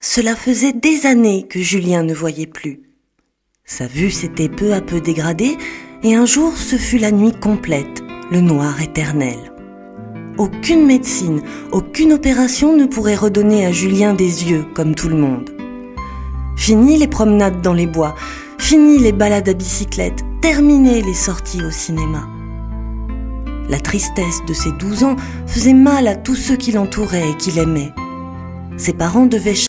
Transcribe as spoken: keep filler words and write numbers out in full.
Cela faisait des années que Julien ne voyait plus. Sa vue s'était peu à peu dégradée et un jour ce fut la nuit complète, le noir éternel. Aucune médecine, aucune opération ne pourrait redonner à Julien des yeux comme tout le monde. Fini les promenades dans les bois, fini les balades à bicyclette, terminé les sorties au cinéma. La tristesse de ses douze ans faisait mal à tous ceux qui l'entouraient et qui l'aimaient. Ses parents devaient